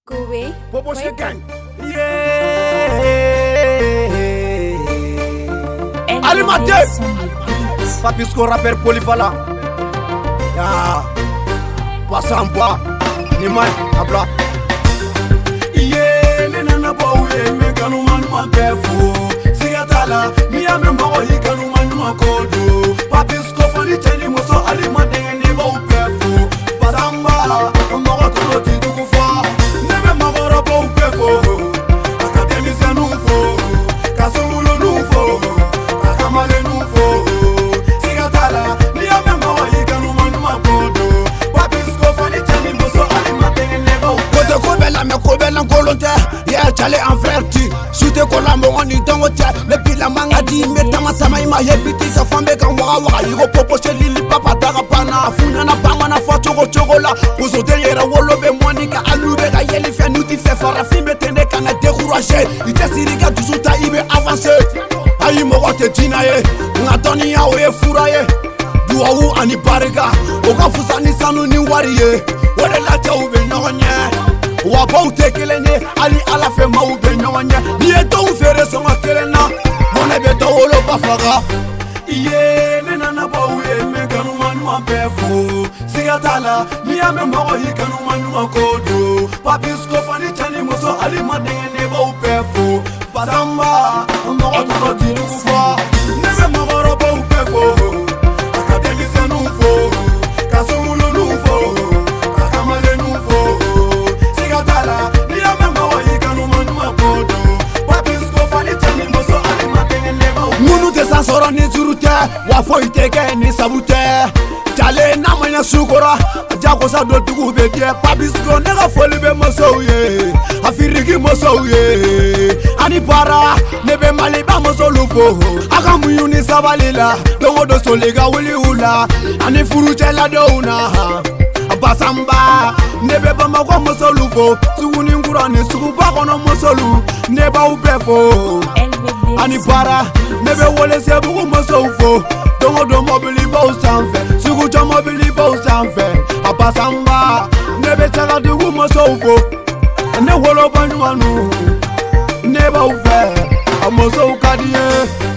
Kobe. Popo Shekan. Yeah. Alimate. Papisco rapper polyvalent. Ya. Pasamba. Niman abla. Yeah. Nena bawe me kanu man ma befu. Sigatala. Mi ame mbago yi kanu man ma kodo. Papisco fani cheni moso alimate ni bawe befu. Pasamba. Mbago tolo ti dugu fa. Chale en vertu sute ko la mo ni dongo cha le pila mangadi metama sama ima hebiti sa fambe kan wa yugo popo lili papa daga pana funya na banga na foto ko chokola uzo derrière wolo be monika alube ga yeli fe nuti fe fara fi metene kana décourager ite sirika tusuta ibe avancer ayi mo ko te dinaye ngatoni ya o e furaye duawu ani barega o ka fusani sanu ni wariye wore la te ube nonye wa bau te kelenye ali ala fe ma ube nyawanya ni eto ufere songa kelena mona be to wolo bafaga iye nena na bau e me kanu manu ampefu sigatala ni ame mago yi kanu manu akodo papisco fani chani moso ali madene bau pefu pasamba mago to ti kufa nebe mago ro bau pefu akademi se nouveau kasumulo nouveau akamale nouveau soro ni zurute wa foi teke ni sabute jale na manya sukora jago sa do dugu be die papisco ne ga foli be mosoye afiriki mosoye ani para ne be mali ba mosolupo aka muyuni sabalila dongo do solega wuli ula ani furute la do una basamba ne be ba mako mosolupo suguni ngura ni sugu ba kono mosolu ne ba ubefo ani para nebe wole se bugu mosofo dongo do mobili bo sanfe sugu jo mobili bo sanfe abasamba nebe chaga dugu mosofo ne wolo banwanu neba ufe amoso kadie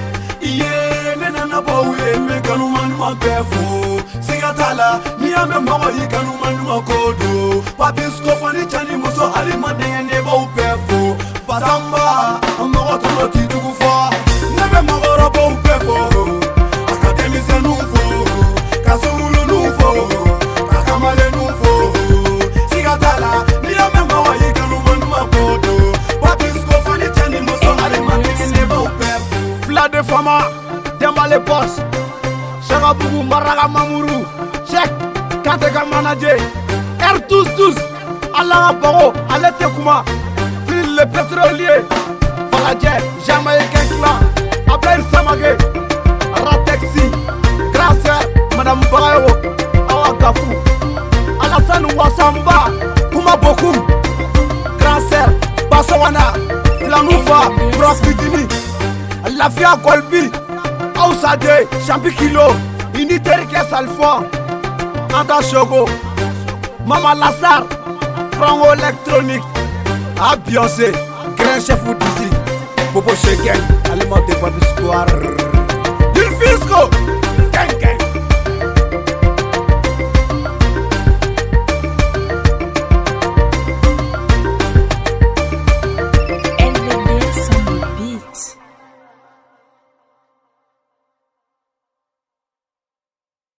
iye nena na bawe me kanu manu abefu sigatala ni ame mago yi kanu manu akodo papisco fani chani moso ali madenge neba ubefu basamba mago to ti dugu fa nebe mago ro bo ubefu akademi se nouveau kasumulo nouveau akamale nouveau sigatala ni ame mago yi kanu manu akodo papisco fani chani moso ali madenge neba ubefu fla de fama demba le boss Chega bugu maraga mamuru check kante ka manager R12 ala bago ale te kuma fil le pétrolier falaje jamaïcain clan Abel Samage Ratexi grâce madame Bayo awa gafu Alassane Wasamba kuma bokum grâce Basawana Lanoufa Profitini Lafia Kolbi Ausade, Champi Kilo, Unitaire Kes Alpha, Anta Chogo, Mama Lassar, Frango Électronique, Beyoncé, Grand Chef Dizzy, Popo Shekan, Alimenté par du square. Du fisco!